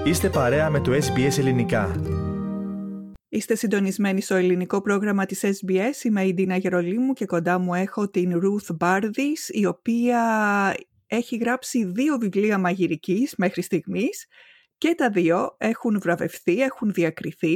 Είστε παρέα με το SBS Ελληνικά. Είστε συντονισμένοι στο ελληνικό πρόγραμμα της SBS. Είμαι η Ντίνα Γερολίμου και κοντά μου έχω την Ruth Bardis, η οποία έχει γράψει 2 βιβλία μαγειρικής μέχρι στιγμής και τα 2 έχουν βραβευτεί, έχουν διακριθεί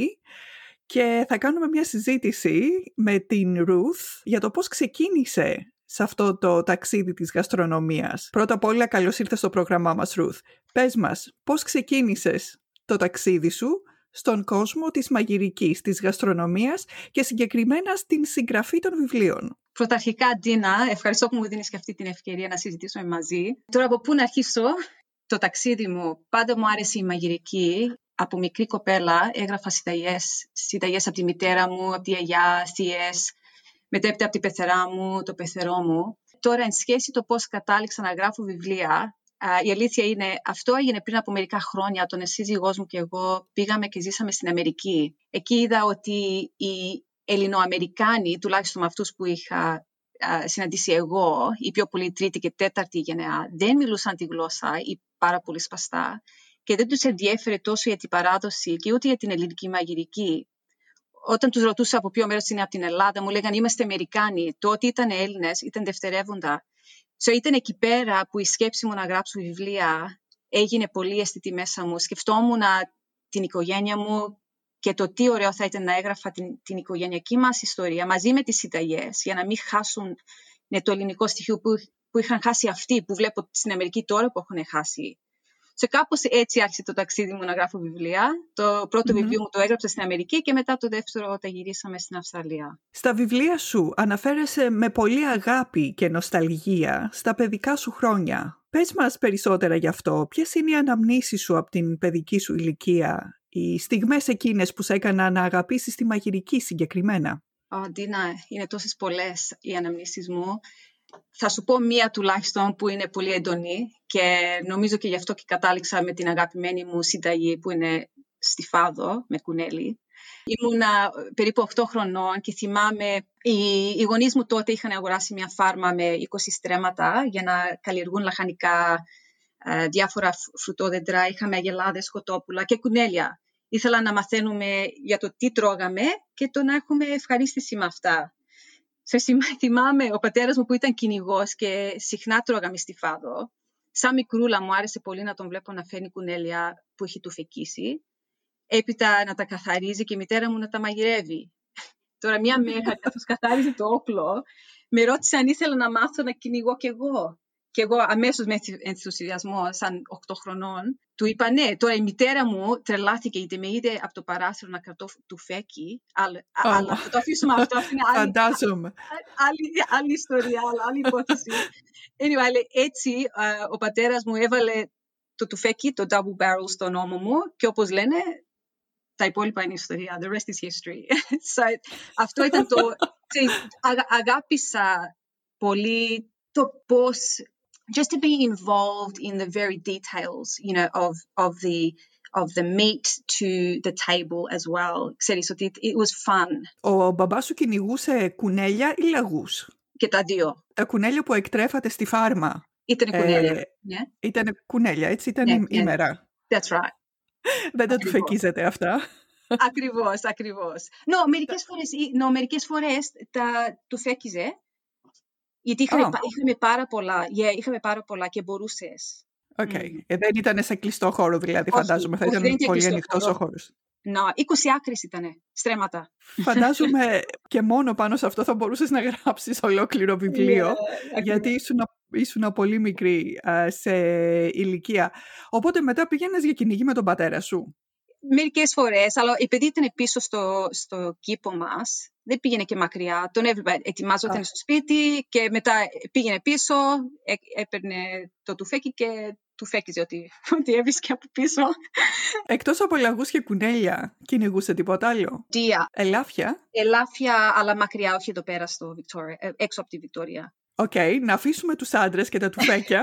και θα κάνουμε μια συζήτηση με την Ruth για το πώς ξεκίνησε σε αυτό το ταξίδι της γαστρονομίας. Πρώτα απ' όλα, καλώς ήρθες στο πρόγραμμά μας, Ruth. Πες μας, πώς ξεκίνησες το ταξίδι σου στον κόσμο της μαγειρικής, της γαστρονομίας και συγκεκριμένα στην συγγραφή των βιβλίων? Πρωταρχικά, Ντίνα, ευχαριστώ που μου δίνεις και αυτή την ευκαιρία να συζητήσουμε μαζί. Τώρα, από πού να αρχίσω το ταξίδι μου? Πάντα μου άρεσε η μαγειρική. Από μικρή κοπέλα έγραφα συνταγές από τη μητέρα μου, από τη γιαγιά, θείες, μετέπειτα από την πεθερά μου, το πεθερό μου. Τώρα, εν σχέση το πώς κατάληξα να γράφω βιβλία, η αλήθεια είναι, αυτό έγινε πριν από μερικά χρόνια. Τον σύζυγός μου και εγώ πήγαμε και ζήσαμε στην Αμερική. Εκεί είδα ότι οι Ελληνοαμερικάνοι, τουλάχιστον με αυτούς που είχα συναντήσει εγώ, οι πιο πολύ τρίτη και τέταρτη γενεά, δεν μιλούσαν τη γλώσσα ή πάρα πολύ σπαστά και δεν τους ενδιέφερε τόσο για την παράδοση και ούτε για την ελληνική μαγειρική. Όταν τους ρωτούσα από ποιο μέρος είναι από την Ελλάδα, μου λέγανε είμαστε Αμερικάνοι. Το ότι ήταν Έλληνες ήταν δευτερεύοντα. Ήταν εκεί πέρα που η σκέψη μου να γράψω βιβλία έγινε πολύ αισθητή μέσα μου. Σκεφτόμουν την οικογένεια μου και το τι ωραίο θα ήταν να έγραφα την οικογενειακή μας ιστορία μαζί με τις συνταγές, για να μην χάσουν το ελληνικό στοιχείο που είχαν χάσει αυτοί, που βλέπω στην Αμερική τώρα που έχουν χάσει. Κάπως έτσι άρχισε το ταξίδι μου να γράφω βιβλία. Το πρώτο βιβλίο μου το έγραψα στην Αμερική και μετά το δεύτερο τα γυρίσαμε στην Αυστραλία. Στα βιβλία σου αναφέρεσαι με πολύ αγάπη και νοσταλγία στα παιδικά σου χρόνια. Πες μας περισσότερα γι' αυτό. Ποιες είναι οι αναμνήσεις σου από την παιδική σου ηλικία, οι στιγμές εκείνες που σε έκαναν να αγαπήσεις τη μαγειρική συγκεκριμένα? Ντίνα, είναι τόσες πολλές οι αναμνήσεις μου. Θα σου πω μία τουλάχιστον που είναι πολύ έντονη και νομίζω και γι' αυτό και κατάληξα με την αγαπημένη μου συνταγή που είναι στιφάδο με κουνέλι. Ήμουνα περίπου 8 χρονών και θυμάμαι οι γονείς μου τότε είχαν αγοράσει μια φάρμα με 20 στρέμματα για να καλλιεργούν λαχανικά, διάφορα φρουτόδεντρα, είχαμε αγελάδες, κοτόπουλα και κουνέλια. Ήθελα να μαθαίνουμε για το τι τρώγαμε και το να έχουμε ευχαρίστηση με αυτά. Θυμάμαι ο πατέρας μου που ήταν κυνηγός και συχνά τρώγαμε στιφάδο. Σαν μικρούλα μου άρεσε πολύ να τον βλέπω να φέρνει κουνέλια που έχει τουφεκίσει. Έπειτα να τα καθαρίζει και η μητέρα μου να τα μαγειρεύει. Τώρα μια μέρα καθώς καθάριζε το όπλο, με ρώτησε αν ήθελα να μάθω να κυνηγώ κι εγώ. Και εγώ αμέσως με ενθουσιασμό, σαν 8 χρονών, του είπα ναι. Τώρα η μητέρα μου τρελάθηκε γιατί με είδε από το παράθυρο να κρατώ τουφέκι. Αλλά θα το αφήσουμε αυτό. Φαντάζομαι. Άλλη ιστορία, άλλη υπόθεση. Anyway, έτσι ο πατέρας μου έβαλε το τουφέκι, το double barrel στον ώμο μου και όπως λένε, τα υπόλοιπα είναι ιστορία. The rest is history. Αυτό ήταν το... Αγάπησα πολύ το πώς... Just to be involved in the very details, of the meat to the table as well. Ξέρεις ότι it was fun. Ο μπαμπάς σου κυνηγούσε κουνέλια ή λαγούς? Και τα δύο. Τα κουνέλια που εκτρέφατε στη φάρμα. Ήτανε κουνέλια. Ήτανε κουνέλια, έτσι ήταν ήμερα. That's right. Δεν τα τουφεκίζετε αυτά. Ακριβώς. Μερικές φορές τα τουφέκιζε. Γιατί είχαμε πάρα πολλά και μπορούσες. Δεν ήταν σε κλειστό χώρο δηλαδή, φαντάζομαι. Θα ήταν πολύ ανοιχτός ο χώρος. 20 άκρες ήτανε, στρέμματα. Φαντάζομαι και μόνο πάνω σε αυτό θα μπορούσες να γράψεις ολόκληρο βιβλίο, γιατί ήσουν πολύ μικρή σε ηλικία. Οπότε μετά πήγαινες για κυνηγή με τον πατέρα σου. Μερικές φορές, αλλά επειδή ήταν πίσω στο κήπο μας, δεν πήγαινε και μακριά. Τον έβλεπα, ετοιμάζονταν στο σπίτι και μετά πήγαινε πίσω, έπαιρνε το τουφέκι και τουφέκιζε ό,τι έβρισκε από πίσω. Εκτός από λαγούς και κουνέλια, κυνηγούσε τίποτα άλλο? Ελάφια? Ελάφια, αλλά μακριά, όχι εδώ πέρα έξω από τη Βικτόρια. Να αφήσουμε τους άντρες και τα τουφέκια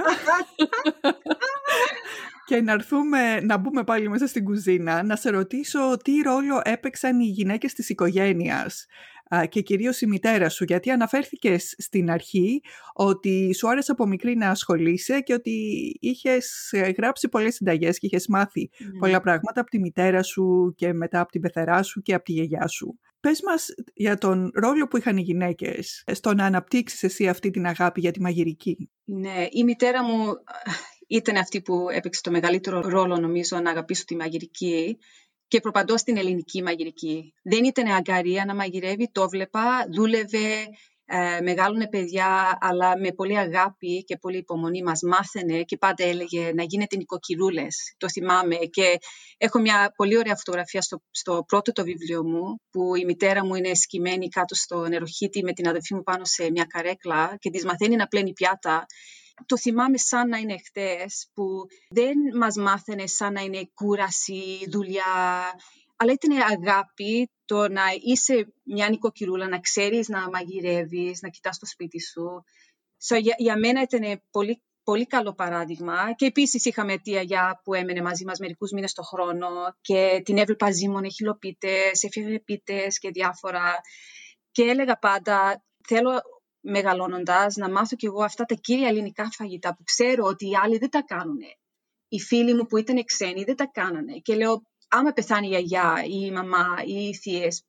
και να μπούμε πάλι μέσα στην κουζίνα. Να σε ρωτήσω τι ρόλο έπαιξαν οι γυναίκες της οικογένειας και κυρίως η μητέρα σου, γιατί αναφέρθηκες στην αρχή ότι σου άρεσε από μικρή να ασχολείσαι και ότι είχες γράψει πολλές συνταγές και είχες μάθει πολλά πράγματα από τη μητέρα σου και μετά από την πεθερά σου και από τη γιαγιά σου. Πες μας για τον ρόλο που είχαν οι γυναίκες στο να αναπτύξεις εσύ αυτή την αγάπη για τη μαγειρική. Ναι, η μητέρα μου ήταν αυτή που έπαιξε το μεγαλύτερο ρόλο, νομίζω, να αγαπήσω τη μαγειρική και προπαντός την ελληνική μαγειρική. Δεν ήταν αγκαρία να μαγειρεύει, το βλέπα, δούλευε, μεγάλωνε παιδιά, αλλά με πολύ αγάπη και πολύ υπομονή μας μάθαινε και πάντα έλεγε να γίνετε νοικοκυρούλες. Το θυμάμαι και έχω μια πολύ ωραία φωτογραφία στο πρώτο το βιβλίο μου, που η μητέρα μου είναι σκυμμένη κάτω στο νεροχύτη με την αδελφή μου πάνω σε μια καρέκλα και της μαθαίνει να πλένει πιάτα. Το θυμάμαι σαν να είναι χτες, που δεν μας μάθαινε σαν να είναι κούραση, δουλειά, αλλά ήταν αγάπη το να είσαι μια νοικοκυρούλα, να ξέρεις να μαγειρεύεις, να κοιτάς το σπίτι σου. Για μένα ήταν πολύ, πολύ καλό παράδειγμα. Και επίσης είχαμε τη γιαγιά που έμενε μαζί μας μερικούς μήνες το χρόνο και την έβλεπα ζύμωνε χυλοπίτες, έφυγε πίτες και διάφορα. Και έλεγα πάντα, θέλω μεγαλώνοντας να μάθω κι εγώ αυτά τα κύρια ελληνικά φαγητά που ξέρω ότι οι άλλοι δεν τα κάνουν. Οι φίλοι μου που ήταν ξένοι δεν τα κάνανε. Και λέω, άμα πεθάνει η γιαγιά ή η μαμά ή οι θείες,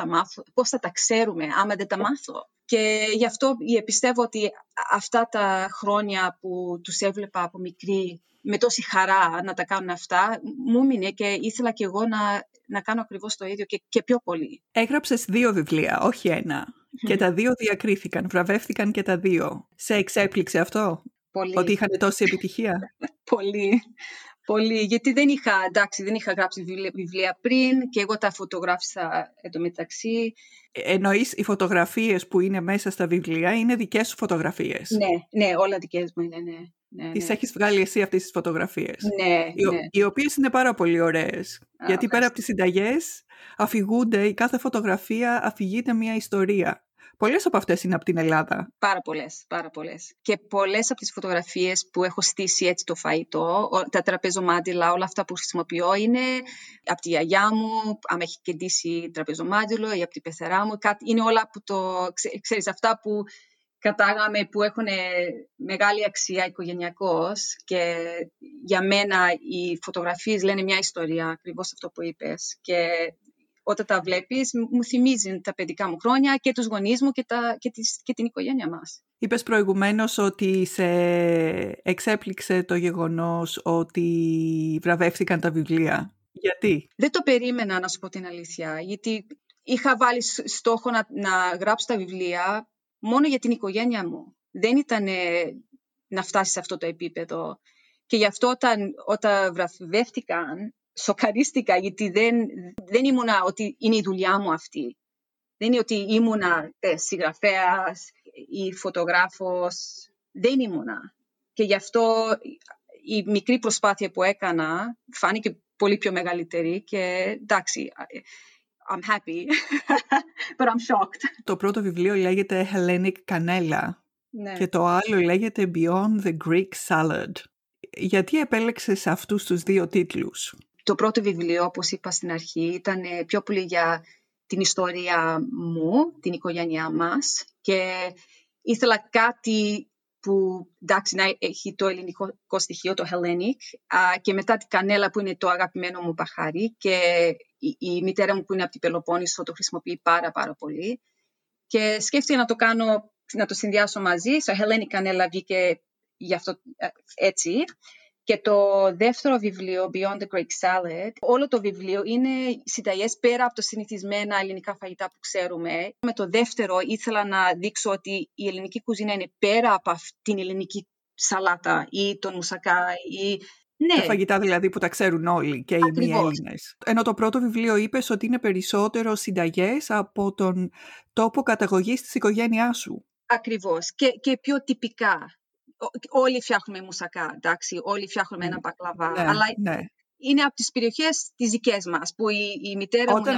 πώς θα τα ξέρουμε άμα δεν τα μάθω. Και γι' αυτό πιστεύω ότι αυτά τα χρόνια που τους έβλεπα από μικρή με τόση χαρά να τα κάνουν αυτά, μου μείνε και ήθελα κι εγώ να κάνω ακριβώς το ίδιο και πιο πολύ. Έγραψες 2 βιβλία, όχι 1. Και τα 2 διακρίθηκαν, βραβεύτηκαν και τα 2. Σε εξέπληξε αυτό? Πολύ. Ότι είχαν τόση επιτυχία? Πολύ. Πολύ, γιατί δεν είχα γράψει βιβλία πριν και εγώ τα φωτογράφησα εντωμεταξύ. Εννοείς οι φωτογραφίες που είναι μέσα στα βιβλία είναι δικές σου φωτογραφίες? Ναι, όλα δικές μου είναι, ναι. Τις έχεις βγάλει εσύ αυτές τις φωτογραφίες? Ναι. Οι οποίες είναι πάρα πολύ ωραίες. Γιατί πέρα από τις συνταγές αφηγούνται, η κάθε φωτογραφία αφηγείται μια ιστορία. Πολλές από αυτές είναι από την Ελλάδα. Πάρα πολλές. Και πολλές από τις φωτογραφίες που έχω στήσει έτσι το φαΐτο, τα τραπεζομάντιλα, όλα αυτά που χρησιμοποιώ είναι από τη γιαγιά μου, αν έχει κεντήσει τραπεζομάντιλο ή από την πεθερά μου. Είναι όλα που ξέρεις, αυτά που κατάγαμε που έχουν μεγάλη αξία οικογενειακώς, και για μένα οι φωτογραφίες λένε μια ιστορία, ακριβώς αυτό που είπες. Και όταν τα βλέπεις, μου θυμίζουν τα παιδικά μου χρόνια και τους γονείς μου και την οικογένεια μας. Είπες προηγουμένως ότι σε εξέπληξε το γεγονός ότι βραβεύτηκαν τα βιβλία. Γιατί? Δεν το περίμενα, να σου πω την αλήθεια, γιατί είχα βάλει στόχο να γράψω τα βιβλία μόνο για την οικογένεια μου. Δεν ήταν να φτάσει σε αυτό το επίπεδο. Και γι' αυτό όταν βραβεύτηκαν, σοκαρίστηκα, γιατί δεν ήμουνα ότι είναι η δουλειά μου αυτή. Δεν είναι ότι ήμουνα συγγραφέας ή φωτογράφος. Δεν ήμουνα. Και γι' αυτό η μικρή προσπάθεια που έκανα φάνηκε πολύ πιο μεγαλύτερη και εντάξει, I'm happy, but I'm shocked. Το πρώτο βιβλίο λέγεται Hellenic Canella, ναι, και το άλλο λέγεται Beyond the Greek Salad. Γιατί επέλεξες αυτούς τους 2 τίτλους? Το πρώτο βιβλίο, όπως είπα στην αρχή, ήταν πιο πολύ για την ιστορία μου, την οικογένειά μας, και ήθελα κάτι που, εντάξει, να έχει το ελληνικό στοιχείο, το Hellenic, και μετά την κανέλα που είναι το αγαπημένο μου μπαχάρι, και η μητέρα μου που είναι από την Πελοπόννησο το χρησιμοποιεί πάρα πολύ. Και σκέφτηκα να το κάνω, να το συνδυάσω μαζί. Στο Hellenic κανέλα βγήκε γι' αυτό έτσι. Και το δεύτερο βιβλίο, Beyond the Greek Salad, όλο το βιβλίο είναι συνταγές πέρα από τα συνηθισμένα ελληνικά φαγητά που ξέρουμε. Με το δεύτερο ήθελα να δείξω ότι η ελληνική κουζίνα είναι πέρα από την ελληνική σαλάτα ή τον μουσακά ή... Ναι. Τα φαγητά δηλαδή που τα ξέρουν όλοι και οι μη Έλληνες. Ενώ το πρώτο βιβλίο είπες ότι είναι περισσότερο συνταγές από τον τόπο καταγωγής της οικογένειάς σου. Ακριβώς. Και πιο τυπικά. Όλοι φτιάχνουμε μουσακά, εντάξει, όλοι φτιάχνουμε ένα μπακλαβά, αλλά είναι από τις περιοχές τις δικές μας, που η μητέρα μου...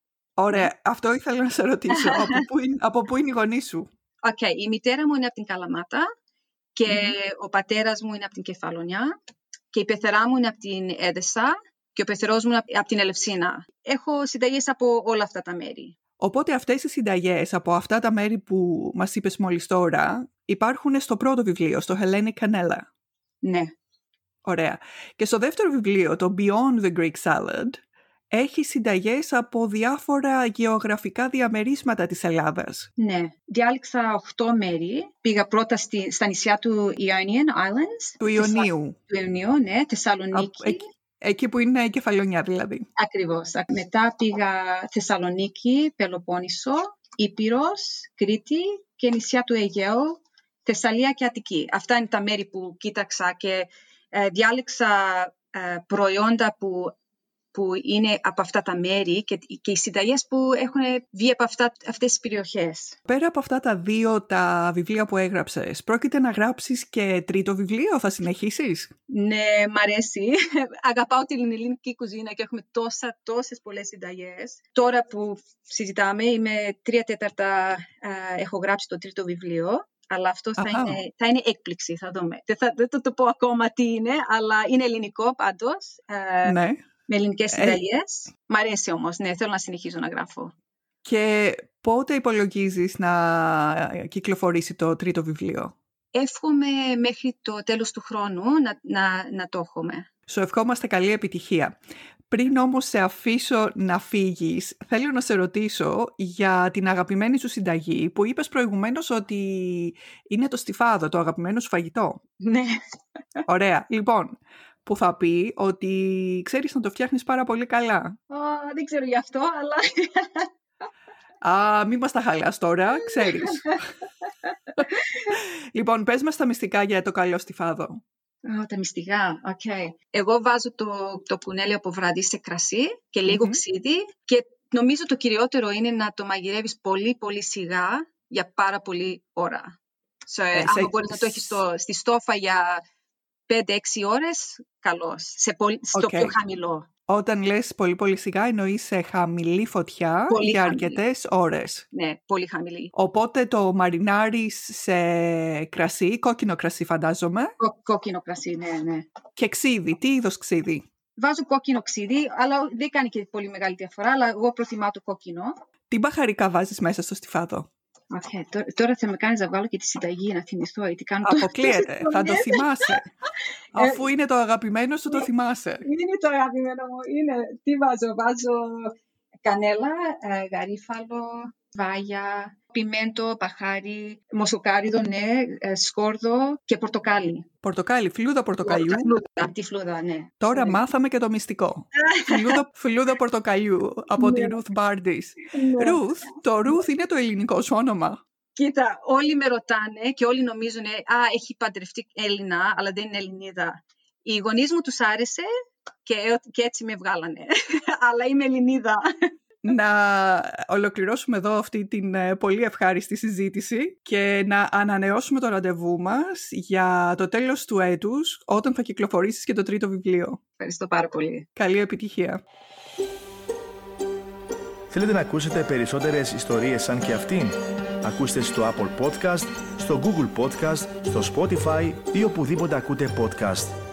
Ωραία, αυτό ήθελα να σε ρωτήσω. Από πού είναι οι γονείς σου? Η μητέρα μου είναι από την Καλαμάτα και ο πατέρας μου είναι από την Κεφαλονιά και η πεθερά μου είναι από την Έδεσα και ο πεθερός μου είναι από την Ελευσίνα. Έχω συνταγές από όλα αυτά τα μέρη. Οπότε αυτές οι συνταγές από αυτά τα μέρη που μας είπες μόλις τώρα υπάρχουν στο πρώτο βιβλίο, στο Hellenic Canella. Ναι. Ωραία. Και στο δεύτερο βιβλίο, το Beyond the Greek Salad, έχει συνταγές από διάφορα γεωγραφικά διαμερίσματα της Ελλάδας. Ναι. Διάλεξα 8 μέρη. Πήγα πρώτα στα νησιά του Ionian Islands. Του Ιωνίου. Του Ιωνίου, ναι. Θεσσαλονίκη. Εκεί που είναι η Κεφαλονιά δηλαδή. Ακριβώς. Μετά πήγα Θεσσαλονίκη, Πελοπόννησο, Ήπειρος, Κρήτη και νησιά του Αιγαίου, Θεσσαλία και Αττική. Αυτά είναι τα μέρη που κοίταξα και διάλεξα προϊόντα που είναι από αυτά τα μέρη και οι συνταγές που έχουν βγει από αυτές τις περιοχές. Πέρα από αυτά τα 2 τα βιβλία που έγραψες, πρόκειται να γράψεις και τρίτο βιβλίο, θα συνεχίσεις? Ναι, μ' αρέσει. Αγαπάω την ελληνική κουζίνα και έχουμε τόσες πολλές συνταγές. Τώρα που συζητάμε, είμαι 3/4 έχω γράψει το τρίτο βιβλίο. Αλλά αυτό θα είναι έκπληξη, θα δούμε. Δεν θα το πω ακόμα τι είναι, αλλά είναι ελληνικό πάντως. Ναι. Με ελληνικές συνταγές. Μ' αρέσει όμως, ναι, θέλω να συνεχίζω να γράφω. Και πότε υπολογίζεις να κυκλοφορήσει το τρίτο βιβλίο? Εύχομαι μέχρι το τέλος του χρόνου να το έχουμε. Σου ευχόμαστε καλή επιτυχία. Πριν όμως σε αφήσω να φύγεις, θέλω να σε ρωτήσω για την αγαπημένη σου συνταγή που είπες προηγουμένως ότι είναι το στιφάδο, το αγαπημένο σου φαγητό. Ναι. Ωραία. Λοιπόν, που θα πει ότι ξέρεις να το φτιάχνεις πάρα πολύ καλά. Δεν ξέρω γι' αυτό, αλλά... Μη μας τα χαλάς τώρα, ξέρεις. Λοιπόν, πες μας τα μυστικά για το καλό στιφάδο. Τα μυστικά, okay. Εγώ βάζω το κουνέλι από βραδύ σε κρασί και λίγο ξύδι και νομίζω το κυριότερο είναι να το μαγειρεύεις πολύ πολύ σιγά για πάρα πολύ ώρα. Αν μπορείς να το έχεις στη στόφα για 5-6 ώρες, καλώς. Στο πιο χαμηλό. Όταν λες πολύ πολύ σιγά, εννοείς σε χαμηλή φωτιά για αρκετές ώρες. Ναι, πολύ χαμηλή. Οπότε το μαρινάρεις σε κρασί, κόκκινο κρασί φαντάζομαι. Κόκκινο κρασί, ναι. Και ξύδι, τι είδος ξύδι? Βάζω κόκκινο ξύδι, αλλά δεν κάνει και πολύ μεγάλη διαφορά, αλλά εγώ προτιμάω το κόκκινο. Τι μπαχαρικά βάζεις μέσα στο στιφάδο? Okay, τώρα θα με κάνεις να βάλω και τη συνταγή να θυμηθώ. Αποκλείεται, θα το θυμάσαι. Αφού είναι το αγαπημένο σου, το θυμάσαι. Είναι το αγαπημένο μου. Τι βάζω? Βάζω κανέλα, γαρίφαλο, βάγια, πιμέντο, μπαχάρι, μοσοκάριδο, ναι, σκόρδο και πορτοκάλι. Πορτοκάλι, φλούδα πορτοκαλιού. Τη φλούδα, ναι. Τώρα μάθαμε και το μυστικό. Φλούδα πορτοκαλιού από τη Ruth Bardis. Ruth, το Ruth είναι το ελληνικό σου όνομα. Κοίτα, όλοι με ρωτάνε και όλοι νομίζουν έχει παντρευτεί Έλληνα, αλλά δεν είναι Ελληνίδα. Οι γονείς μου τους άρεσε και έτσι με βγάλανε. Αλλά είμαι Ελληνίδα. Να ολοκληρώσουμε εδώ αυτή την πολύ ευχάριστη συζήτηση και να ανανεώσουμε το ραντεβού μας για το τέλος του έτους, όταν θα κυκλοφορήσεις και το τρίτο βιβλίο. Ευχαριστώ πάρα πολύ. Καλή επιτυχία. Θέλετε να ακούσετε περισσότερες ιστορίες σαν και αυτήν? Ακούστε στο Apple Podcast, στο Google Podcast, στο Spotify ή οπουδήποτε ακούτε podcast.